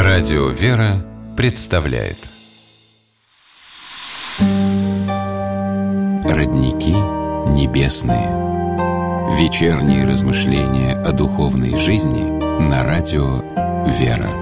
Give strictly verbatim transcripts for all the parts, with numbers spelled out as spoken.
Радио «Вера» представляет Родники небесные. Вечерние размышления о духовной жизни на радио «Вера».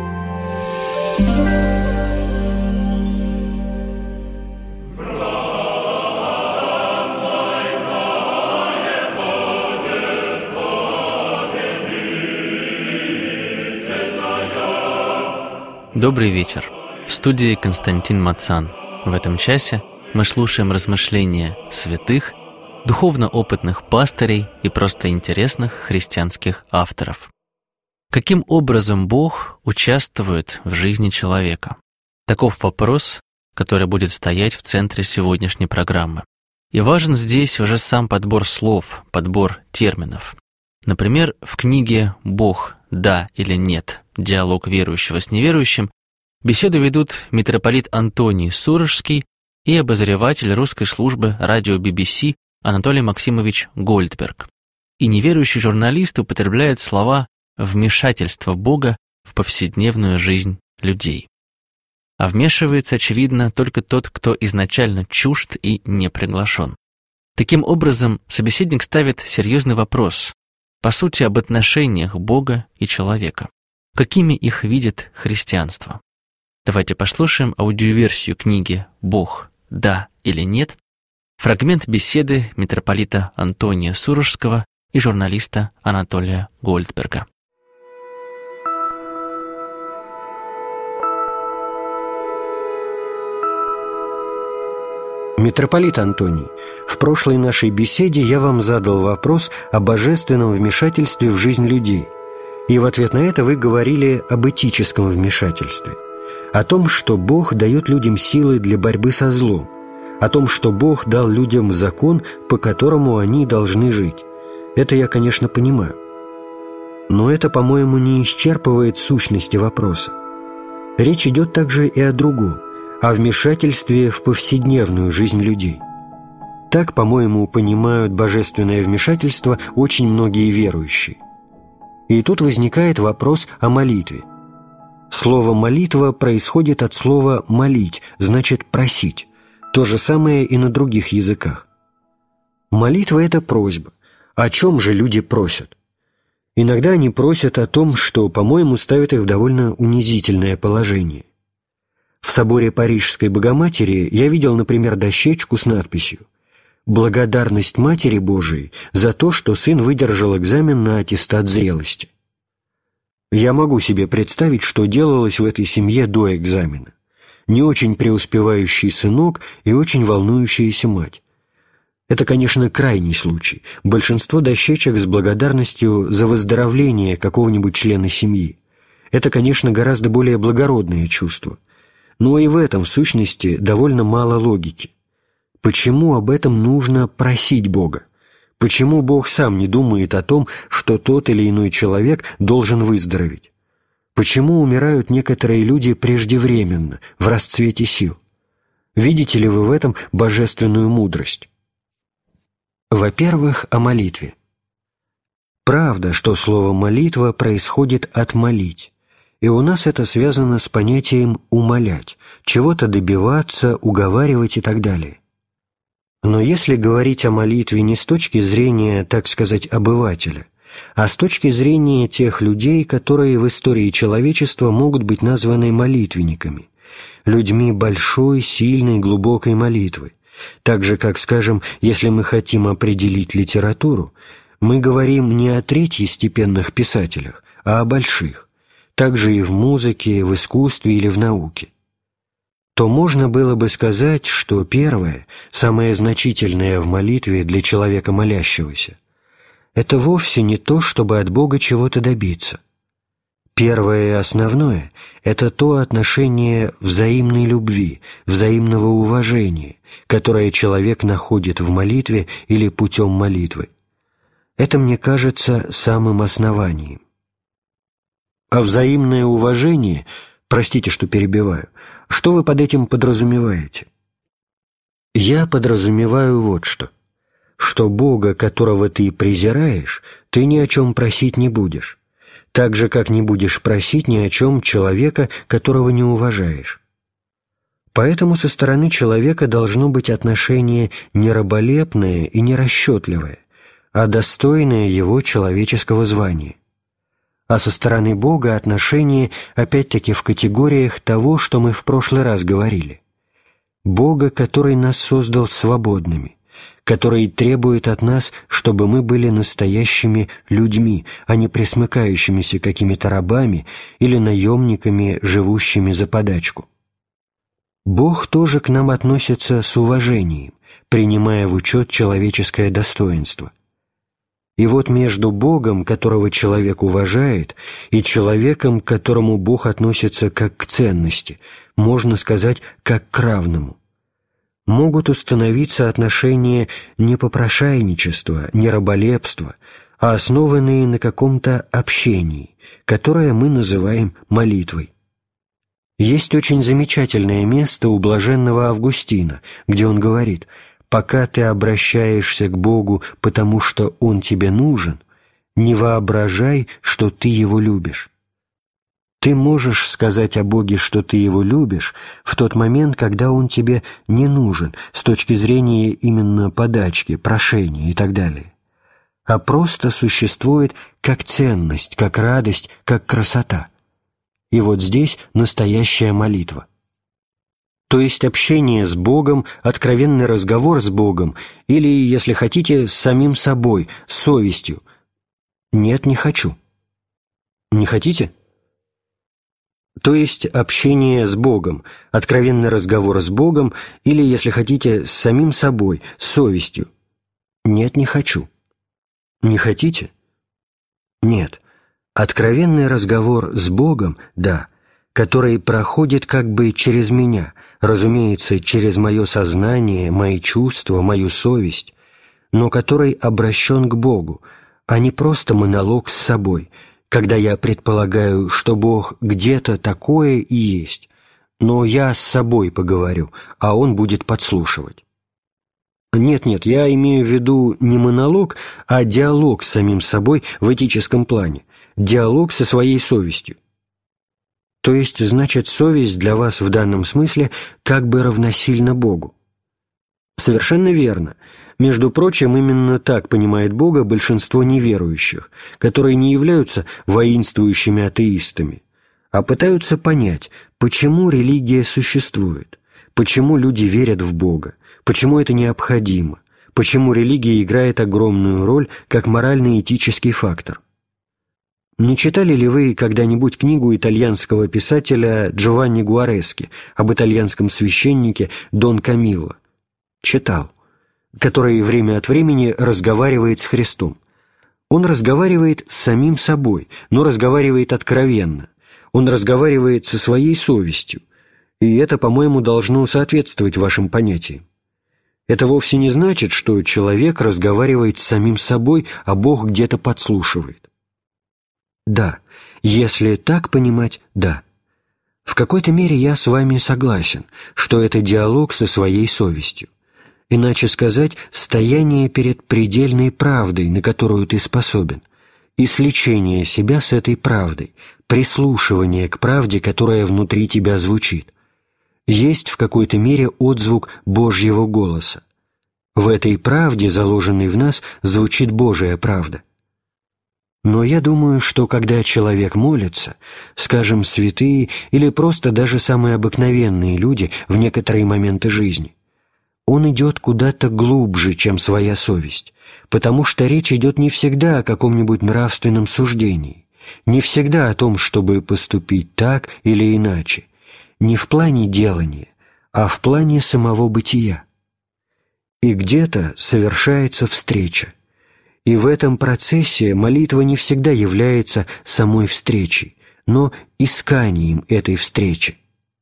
Добрый вечер. В студии Константин Мацан. В этом часе мы слушаем размышления святых, духовно опытных пастырей и просто интересных христианских авторов. Каким образом Бог участвует в жизни человека? Таков вопрос, который будет стоять в центре сегодняшней программы. И важен здесь уже сам подбор слов, подбор терминов. Например, в книге «Бог, да или нет. Диалог верующего с неверующим» беседу ведут митрополит Антоний Сурожский и обозреватель русской службы радио би би си Анатолий Максимович Гольдберг. И неверующий журналист употребляет слова «вмешательство Бога в повседневную жизнь людей». А вмешивается, очевидно, только тот, кто изначально чужд и не приглашен. Таким образом, собеседник ставит серьезный вопрос, по сути, об отношениях Бога и человека. Какими их видит христианство? Давайте послушаем аудиоверсию книги «Бог, да или нет», фрагмент беседы митрополита Антония Сурожского и журналиста Анатолия Гольдберга. Митрополит Антоний, в прошлой нашей беседе я вам задал вопрос о божественном вмешательстве в жизнь людей, и в ответ на это вы говорили об этическом вмешательстве, о том, что Бог дает людям силы для борьбы со злом, о том, что Бог дал людям закон, по которому они должны жить. Это я, конечно, понимаю. Но это, по-моему, не исчерпывает сущности вопроса. Речь идет также и о другом, о вмешательстве в повседневную жизнь людей. Так, по-моему, понимают божественное вмешательство очень многие верующие. И тут возникает вопрос о молитве. Слово «молитва» происходит от слова «молить», значит «просить». То же самое и на других языках. Молитва – это просьба. О чем же люди просят? Иногда они просят о том, что, по-моему, ставит их в довольно унизительное положение. В соборе Парижской Богоматери я видел, например, дощечку с надписью «Благодарность Матери Божией за то, что сын выдержал экзамен на аттестат зрелости». Я могу себе представить, что делалось в этой семье до экзамена. Не очень преуспевающий сынок и очень волнующаяся мать. Это, конечно, крайний случай. Большинство дощечек с благодарностью за выздоровление какого-нибудь члена семьи. Это, конечно, гораздо более благородное чувство. Но и в этом, в сущности, довольно мало логики. Почему об этом нужно просить Бога? Почему Бог сам не думает о том, что тот или иной человек должен выздороветь? Почему умирают некоторые люди преждевременно, в расцвете сил? Видите ли вы в этом божественную мудрость? Во-первых, о молитве. Правда, что слово «молитва» происходит от «молить». И у нас это связано с понятием «умолять», чего-то добиваться, уговаривать и так далее. Но если говорить о молитве не с точки зрения, так сказать, обывателя, а с точки зрения тех людей, которые в истории человечества могут быть названы молитвенниками, людьми большой, сильной, глубокой молитвы, так же, как, скажем, если мы хотим определить литературу, мы говорим не о третьестепенных писателях, а о больших, также и в музыке, в искусстве или в науке, то можно было бы сказать, что первое, самое значительное в молитве для человека молящегося, это вовсе не то, чтобы от Бога чего-то добиться. Первое и основное – это то отношение взаимной любви, взаимного уважения, которое человек находит в молитве или путем молитвы. Это, мне кажется, самым основанием. А взаимное уважение, простите, что перебиваю, что вы под этим подразумеваете? Я подразумеваю вот что. Что Бога, которого ты презираешь, ты ни о чем просить не будешь. так же, как не будешь просить ни о чем человека, которого не уважаешь. Поэтому со стороны человека должно быть отношение не раболепное и не расчетливое, а достойное его человеческого звания. А со стороны Бога отношение опять-таки в категориях того, что мы в прошлый раз говорили. Бога, который нас создал свободными, который требует от нас, чтобы мы были настоящими людьми, а не пресмыкающимися какими-то рабами или наемниками, живущими за подачку. Бог тоже к нам относится с уважением, принимая в учет человеческое достоинство. И вот между Богом, которого человек уважает, и человеком, к которому Бог относится как к ценности, можно сказать, как к равному, могут установиться отношения не попрошайничества, не раболепства, а основанные на каком-то общении, которое мы называем молитвой. Есть очень замечательное место у блаженного Августина, где он говорит: «Пока ты обращаешься к Богу, потому что Он тебе нужен, не воображай, что ты Его любишь». Ты можешь сказать о Боге, что ты Его любишь, в тот момент, когда Он тебе не нужен с точки зрения именно подачки, прошения и так далее, а просто существует как ценность, как радость, как красота. И вот здесь настоящая молитва. То есть общение с Богом, откровенный разговор с Богом, или, если хотите, с самим собой, с совестью. Нет, не хочу. Не хотите? То есть общение с Богом, откровенный разговор с Богом, или, если хотите, с самим собой, с совестью. Нет, не хочу. Не хотите? Нет. Откровенный разговор с Богом, да, который проходит как бы через меня, разумеется, через мое сознание, мои чувства, мою совесть, но который обращен к Богу, а не просто монолог с собой, когда я предполагаю, что Бог где-то такое и есть, но я с собой поговорю, а Он будет подслушивать. Нет-нет, я имею в виду не монолог, а диалог с самим собой в этическом плане, диалог со своей совестью. То есть, значит, совесть для вас в данном смысле как бы равносильна Богу. Совершенно верно. Между прочим, именно так понимает Бога большинство неверующих, которые не являются воинствующими атеистами, а пытаются понять, почему религия существует, почему люди верят в Бога, почему это необходимо, почему религия играет огромную роль как морально-этический фактор. Не читали ли вы когда-нибудь книгу итальянского писателя Джованни Гуарески об итальянском священнике Дон Камилло? Читал. Который время от времени разговаривает с Христом. Он разговаривает с самим собой, но разговаривает откровенно. Он разговаривает со своей совестью. И это, по-моему, должно соответствовать вашим понятиям. Это вовсе не значит, что человек разговаривает с самим собой, а Бог где-то подслушивает. Да, если так понимать, да. В какой-то мере я с вами согласен, что это диалог со своей совестью. Иначе сказать, стояние перед предельной правдой, на которую ты способен, и сличение себя с этой правдой, прислушивание к правде, которая внутри тебя звучит. Есть в какой-то мере отзвук Божьего голоса. В этой правде, заложенной в нас, звучит Божия правда. Но я думаю, что когда человек молится, скажем, святые или просто даже самые обыкновенные люди в некоторые моменты жизни, он идет куда-то глубже, чем своя совесть, потому что речь идет не всегда о каком-нибудь нравственном суждении, не всегда о том, чтобы поступить так или иначе, не в плане делания, а в плане самого бытия. И где-то совершается встреча. И в этом процессе молитва не всегда является самой встречей, но исканием этой встречи.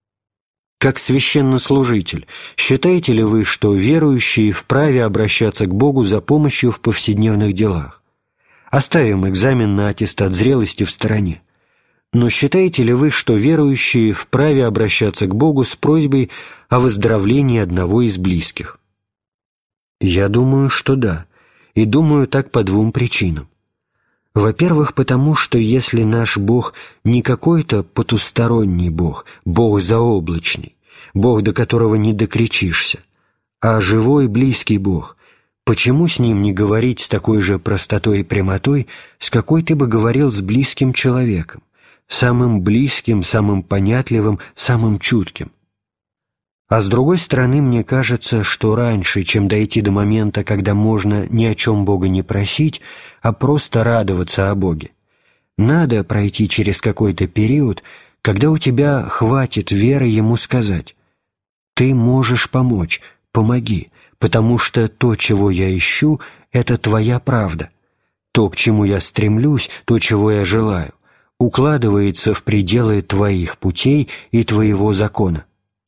Как священнослужитель, считаете ли вы, что верующие вправе обращаться к Богу за помощью в повседневных делах? Оставим экзамен на аттестат зрелости в стороне. Но считаете ли вы, что верующие вправе обращаться к Богу с просьбой о выздоровлении одного из близких? Я думаю, что да, и думаю так по двум причинам. Во-первых, потому что если наш Бог не какой-то потусторонний Бог, Бог заоблачный, Бог, до которого не докричишься, а живой, близкий Бог, почему с Ним не говорить с такой же простотой и прямотой, с какой ты бы говорил с близким человеком, самым близким, самым понятливым, самым чутким? А с другой стороны, мне кажется, что раньше, чем дойти до момента, когда можно ни о чем Бога не просить, а просто радоваться о Боге, надо пройти через какой-то период, когда у тебя хватит веры Ему сказать: «Ты можешь помочь, помоги, потому что то, чего я ищу, это Твоя правда. То, к чему я стремлюсь, то, чего я желаю, укладывается в пределы Твоих путей и Твоего закона».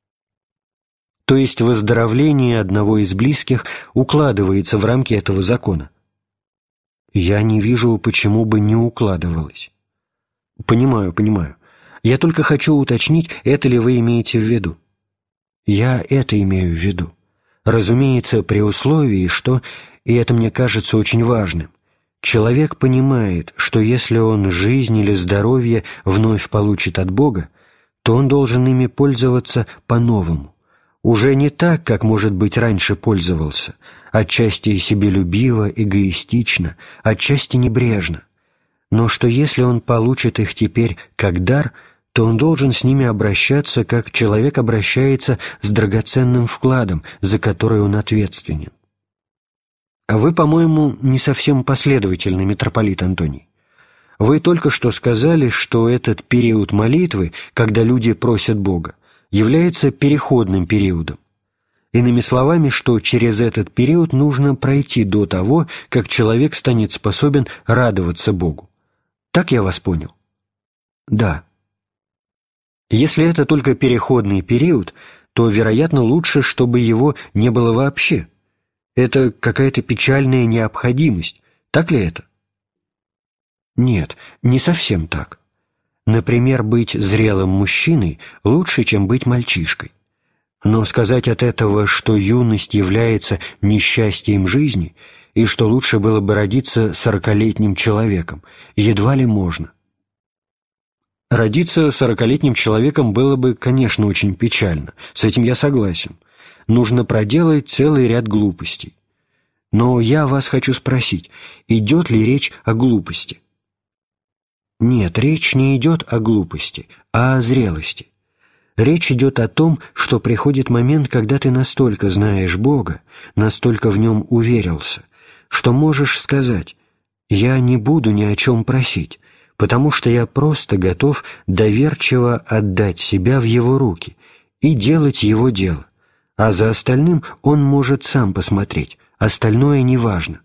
То есть выздоровление одного из близких укладывается в рамки этого закона. Я не вижу, почему бы не укладывалось. Понимаю, понимаю. Я только хочу уточнить, это ли вы имеете в виду. Я это имею в виду. Разумеется, при условии, что, и это мне кажется очень важным, человек понимает, что если он жизнь или здоровье вновь получит от Бога, то он должен ими пользоваться по-новому. Уже не так, как, может быть, раньше пользовался, отчасти себелюбиво, эгоистично, отчасти небрежно, но что если он получит их теперь как дар, то он должен с ними обращаться, как человек обращается с драгоценным вкладом, за который он ответственен. А вы, по-моему, не совсем последовательны, митрополит Антоний. Вы только что сказали, что этот период молитвы, когда люди просят Бога, является переходным периодом. Иными словами, что через этот период нужно пройти до того, как человек станет способен радоваться Богу. Так я вас понял? Да. Если это только переходный период, то, вероятно, лучше, чтобы его не было вообще. Это какая-то печальная необходимость. Так ли это? Нет, не совсем так. Например, быть зрелым мужчиной лучше, чем быть мальчишкой. Но сказать от этого, что юность является несчастьем жизни и что лучше было бы родиться сорокалетним человеком, едва ли можно. Родиться сорокалетним человеком было бы, конечно, очень печально, с этим я согласен. Нужно проделать целый ряд глупостей. Но я вас хочу спросить, идет ли речь о глупости? Нет, речь не идет о глупости, а о зрелости. Речь идет о том, что приходит момент, когда ты настолько знаешь Бога, настолько в Нем уверился, что можешь сказать: «Я не буду ни о чем просить, потому что я просто готов доверчиво отдать себя в Его руки и делать Его дело, а за остальным Он может сам посмотреть, остальное не важно».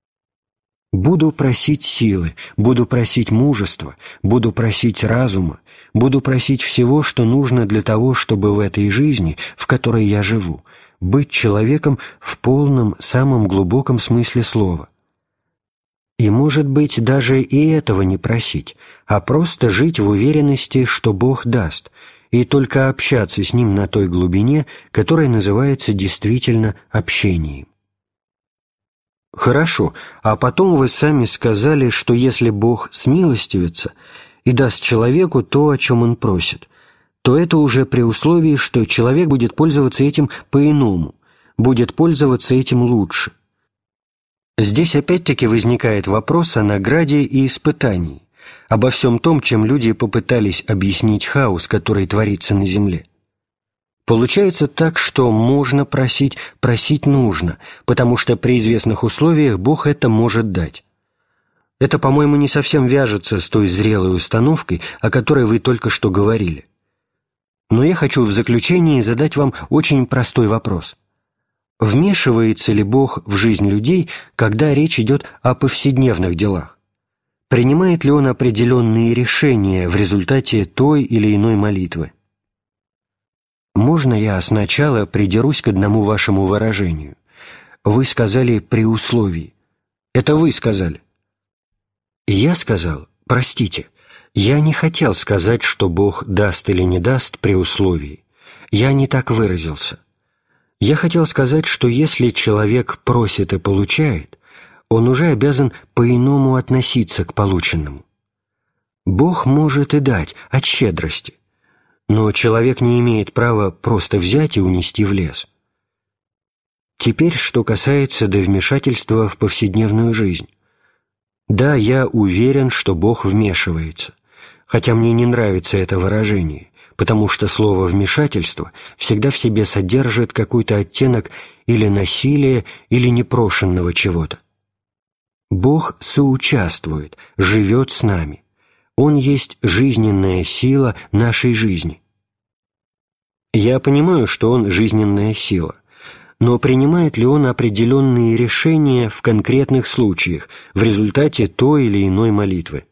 Буду просить силы, буду просить мужества, буду просить разума, буду просить всего, что нужно для того, чтобы в этой жизни, в которой я живу, быть человеком в полном, самом глубоком смысле слова. И, может быть, даже и этого не просить, а просто жить в уверенности, что Бог даст, и только общаться с Ним на той глубине, которая называется действительно общением. Хорошо, а потом вы сами сказали, что если Бог смилостивится и даст человеку то, о чем он просит, то это уже при условии, что человек будет пользоваться этим по-иному, будет пользоваться этим лучше. Здесь опять-таки возникает вопрос о награде и испытании, обо всем том, чем люди попытались объяснить хаос, который творится на земле. Получается так, что можно просить, просить нужно, потому что при известных условиях Бог это может дать. Это, по-моему, не совсем вяжется с той зрелой установкой, о которой вы только что говорили. Но я хочу в заключении задать вам очень простой вопрос. Вмешивается ли Бог в жизнь людей, когда речь идет о повседневных делах? Принимает ли Он определенные решения в результате той или иной молитвы? Можно я сначала придерусь к одному вашему выражению? Вы сказали «при условии». Это вы сказали. Я сказал, простите, я не хотел сказать, что Бог даст или не даст при условии. Я не так выразился. Я хотел сказать, что если человек просит и получает, он уже обязан по-иному относиться к полученному. Бог может и дать от щедрости, но человек не имеет права просто взять и унести в лес. Теперь, что касается до вмешательства в повседневную жизнь. Да, я уверен, что Бог вмешивается, хотя мне не нравится это выражение, потому что слово «вмешательство» всегда в себе содержит какой-то оттенок или насилия, или непрошенного чего-то. Бог соучаствует, живет с нами. Он есть жизненная сила нашей жизни. Я понимаю, что Он жизненная сила, но принимает ли Он определенные решения в конкретных случаях в результате той или иной молитвы?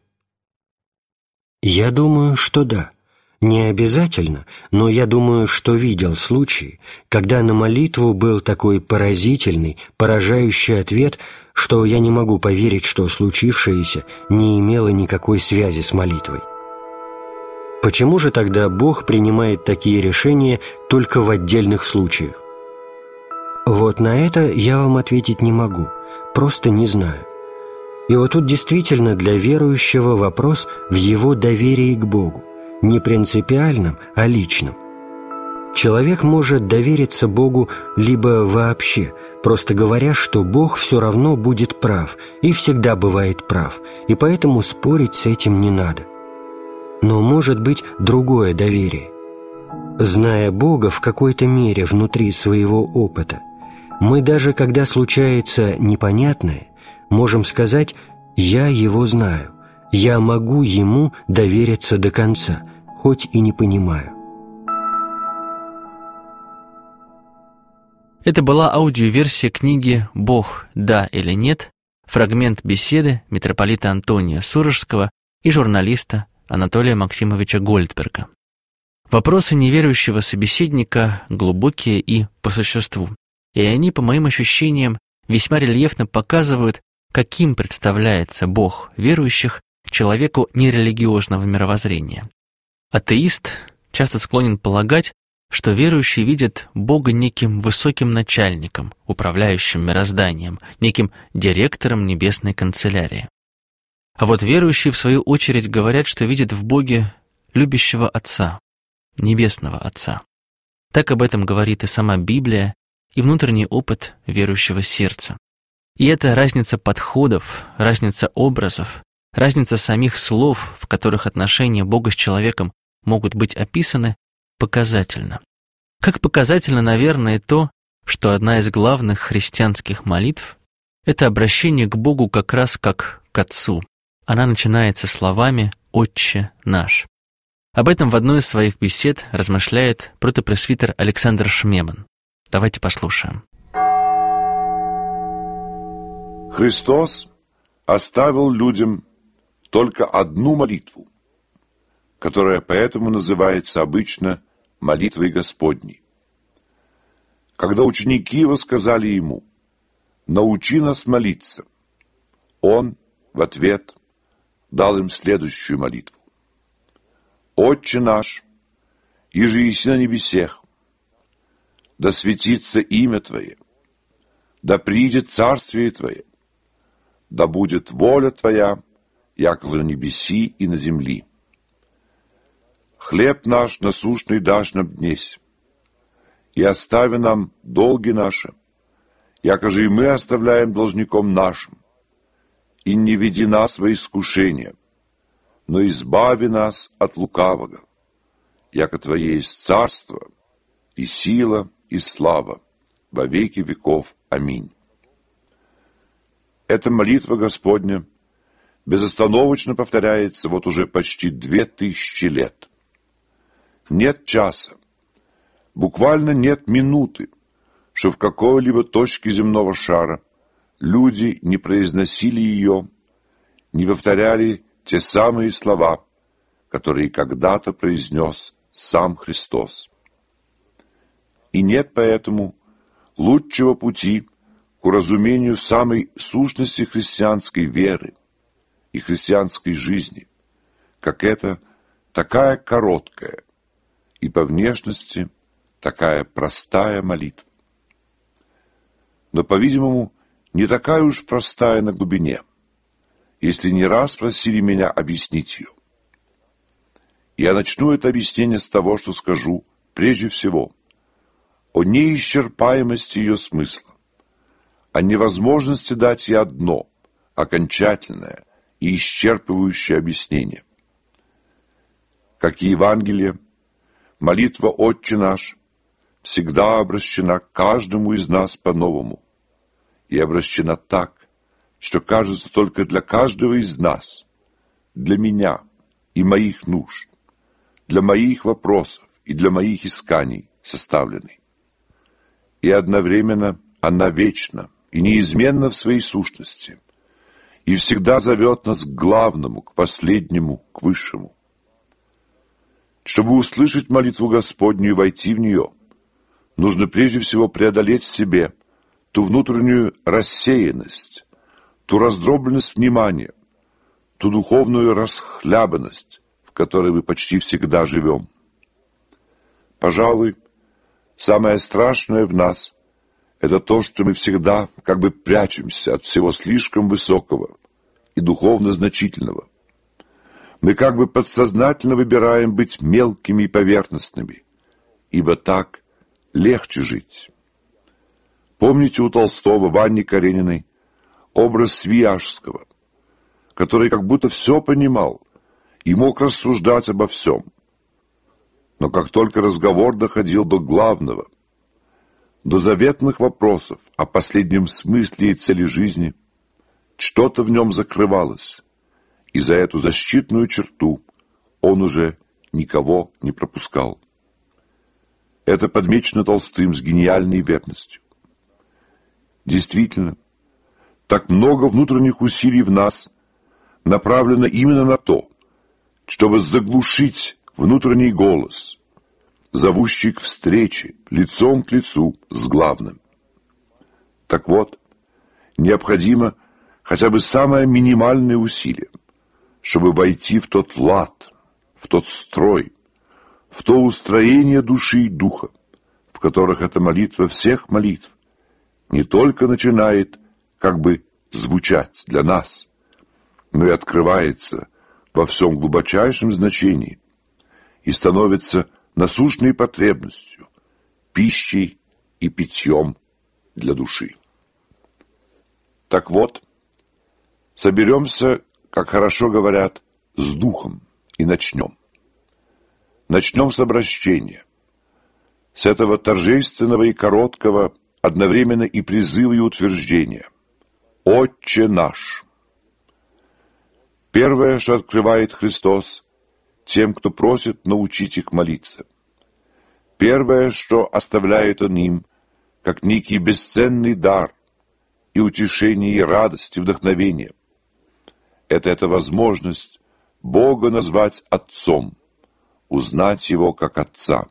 Я думаю, что да. Не обязательно, но я думаю, что видел случаи, когда на молитву был такой поразительный, поражающий ответ, что я не могу поверить, что случившееся не имело никакой связи с молитвой. Почему же тогда Бог принимает такие решения только в отдельных случаях? Вот на это я вам ответить не могу, просто не знаю. И вот тут действительно для верующего вопрос в его доверии к Богу, не принципиальном, а личном. Человек может довериться Богу либо вообще, просто говоря, что Бог все равно будет прав и всегда бывает прав, и поэтому спорить с этим не надо. Но может быть другое доверие. Зная Бога в какой-то мере внутри своего опыта, мы даже когда случается непонятное, можем сказать «я Его знаю», «я могу Ему довериться до конца», хоть и не понимаю. Это была аудиоверсия книги «Бог, да или нет», фрагмент беседы митрополита Антония Сурожского и журналиста Анатолия Максимовича Гольдберга. Вопросы неверующего собеседника глубокие и по существу, и они, по моим ощущениям, весьма рельефно показывают, каким представляется Бог верующих человеку нерелигиозного мировоззрения. Атеист часто склонен полагать, что верующие видят Бога неким высоким начальником, управляющим мирозданием, неким директором небесной канцелярии. А вот верующие, в свою очередь, говорят, что видят в Боге любящего Отца, Небесного Отца. Так об этом говорит и сама Библия, и внутренний опыт верующего сердца. И эта разница подходов, разница образов, разница самих слов, в которых отношения Бога с человеком могут быть описаны, показательна. Как показательно, наверное, и то, что одна из главных христианских молитв — это обращение к Богу как раз как к Отцу. Она начинается словами «Отче наш». Об этом в одной из своих бесед размышляет протопресвитер Александр Шмеман. Давайте послушаем. Христос оставил людям только одну молитву, которая поэтому называется обычно молитвой Господней. Когда ученики его сказали ему: «Научи нас молиться», он в ответ дал им следующую молитву: «Отче наш, иже еси на небесех, да светится имя Твое, да придет царствие Твое, да будет воля Твоя, яко на небеси и на земли. Хлеб наш насущный дашь нам днесь, и остави нам долги наши, яко же и мы оставляем должником нашим, и не веди нас во искушение, но избави нас от лукавого, яко Твое есть царство, и сила, и слава во веки веков. Аминь». Эта молитва Господня безостановочно повторяется вот уже почти две тысячи лет. Нет часа, буквально нет минуты, что в какой-либо точке земного шара люди не произносили ее, не повторяли те самые слова, которые когда-то произнес сам Христос. И нет поэтому лучшего пути к уразумению самой сущности христианской веры и христианской жизни, как это такая короткая и по внешности такая простая молитва. Но, по-видимому, не такая уж простая на глубине, если не раз просили меня объяснить ее. Я начну это объяснение с того, что скажу, прежде всего, о неисчерпаемости ее смысла, о невозможности дать ей одно, окончательное и исчерпывающее объяснение. Как и Евангелие, молитва «Отче наш» всегда обращена к каждому из нас по-новому и обращена так, что кажется только для каждого из нас, для меня и моих нужд, для моих вопросов и для моих исканий составленной. И одновременно она вечна и неизменна в своей сущности, и всегда зовет нас к главному, к последнему, к высшему. Чтобы услышать молитву Господню и войти в нее, нужно прежде всего преодолеть в себе ту внутреннюю рассеянность, ту раздробленность внимания, ту духовную расхлябанность, в которой мы почти всегда живем. Пожалуй, самое страшное в нас — это то, что мы всегда как бы прячемся от всего слишком высокого и духовно значительного. Мы как бы подсознательно выбираем быть мелкими и поверхностными, ибо так легче жить. Помните у Толстого в Анне Карениной образ Свияжского, который как будто все понимал и мог рассуждать обо всем. Но как только разговор доходил до главного, до заветных вопросов о последнем смысле и цели жизни, что-то в нем закрывалось, и за эту защитную черту он уже никого не пропускал. Это подмечено Толстым с гениальной верностью. Действительно, так много внутренних усилий в нас направлено именно на то, чтобы заглушить внутренний голос, зовущий к встрече лицом к лицу с главным. Так вот, необходимо хотя бы самое минимальное усилие, чтобы войти в тот лад, в тот строй, в то устроение души и духа, в которых эта молитва всех молитв не только начинает как бы звучать для нас, но и открывается во всем глубочайшем значении и становится насущной потребностью, пищей и питьем для души. Так вот, соберемся, как хорошо говорят, с духом и начнем. Начнем с обращения, с этого торжественного и короткого, одновременно и призыва и утверждения. «Отче наш». Первое, что открывает Христос тем, кто просит научить их молиться. Первое, что оставляет Он им, как некий бесценный дар и утешение, и радость, и вдохновение. Это эта возможность Бога назвать Отцом, узнать Его как Отца.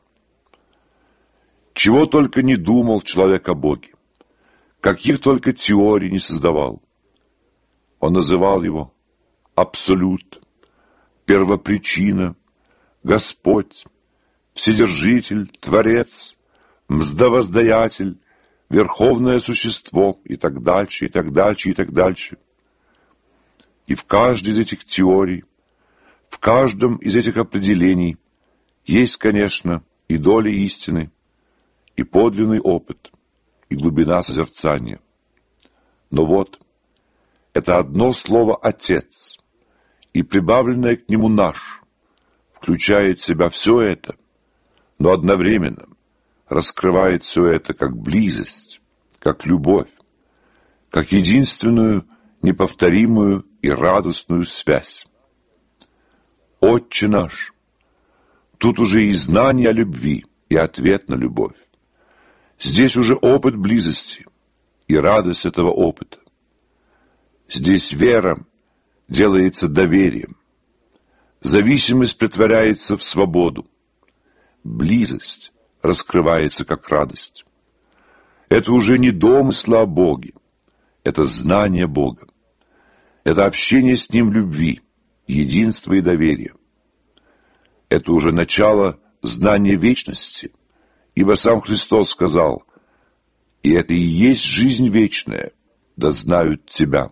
Чего только не думал человек о Боге, каких только теорий не создавал. Он называл Его Абсолют, Первопричина, Господь, Вседержитель, Творец, Мздовоздаятель, Верховное Существо и так дальше, и так дальше, и так дальше. И в каждой из этих теорий, в каждом из этих определений есть, конечно, и доля истины, и подлинный опыт, и глубина созерцания. Но вот, это одно слово «Отец», и прибавленное к нему «наш» включает в себя все это, но одновременно раскрывает все это как близость, как любовь, как единственную, неповторимую и радостную связь. «Отче наш» — тут уже и знание о любви, и ответ на любовь. Здесь уже опыт близости и радость этого опыта. Здесь вера делается доверием. Зависимость претворяется в свободу. Близость раскрывается как радость. Это уже не домыслы о Боге. Это знание Бога. Это общение с Ним в любви, единство и доверие. Это уже начало знания вечности, ибо сам Христос сказал: «И это и есть жизнь вечная, да знают Тебя».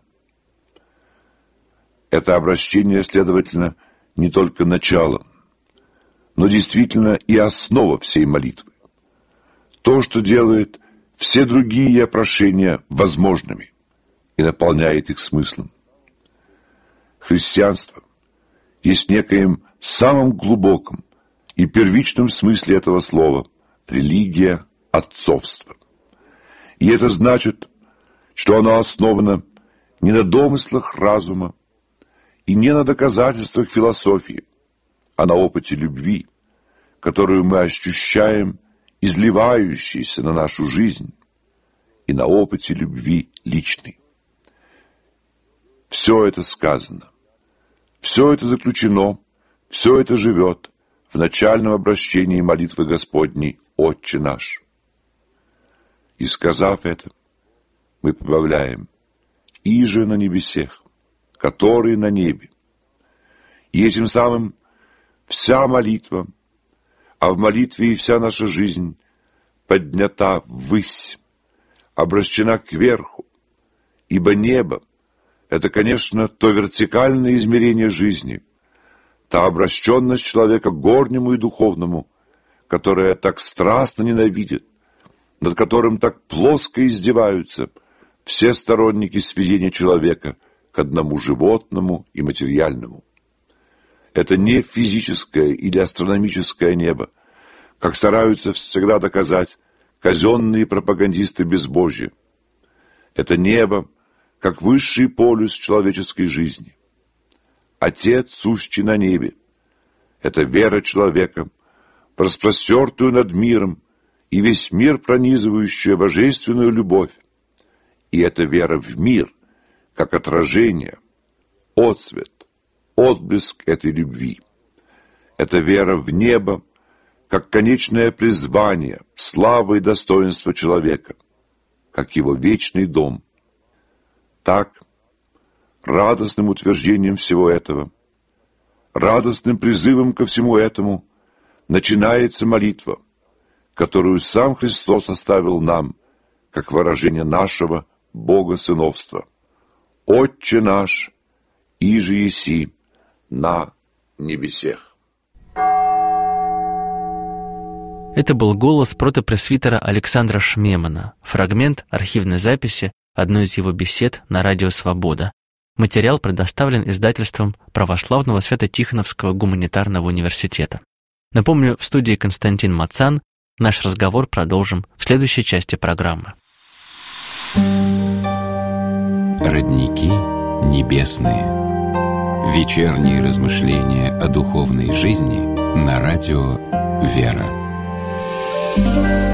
Это обращение, следовательно, не только начало, но действительно и основа всей молитвы. То, что делает все другие прошения возможными и наполняет их смыслом. Христианство есть в некоем самом глубоком и первичном смысле этого слова религия отцовства. И это значит, что оно основано не на домыслах разума и не на доказательствах философии, а на опыте любви, которую мы ощущаем, изливающейся на нашу жизнь, и на опыте любви личной. Все это сказано, все это заключено, все это живет в начальном обращении молитвы Господней «Отче наш». И сказав это, мы прибавляем «Иже на небесех, который на небе». И этим самым вся молитва, а в молитве и вся наша жизнь поднята ввысь, обращена кверху, ибо небо — это, конечно, то вертикальное измерение жизни, та обращенность человека к горнему и духовному, которая так страстно ненавидит, над которым так плоско издеваются все сторонники сведения человека к одному животному и материальному. Это не физическое или астрономическое небо, как стараются всегда доказать казенные пропагандисты безбожия. Это небо, как высший полюс человеческой жизни. Отец, сущий на небе, это вера человека, распростертую над миром и весь мир пронизывающая божественную любовь. И это вера в мир, как отражение, отцвет, отблеск этой любви. Это вера в небо, как конечное призвание, слава и достоинство человека, как его вечный дом. Так, радостным утверждением всего этого, радостным призывом ко всему этому начинается молитва, которую сам Христос оставил нам, как выражение нашего богосыновства. «Отче наш, иже еси на небесех». Это был голос протопресвитера Александра Шмемана, фрагмент архивной записи одной из его бесед на радио «Свобода». Материал предоставлен издательством Православного Свято-Тихоновского гуманитарного университета. Напомню, в студии Константин Мацан. Наш разговор продолжим в следующей части программы. Родники небесные. Вечерние размышления о духовной жизни на радио «Вера».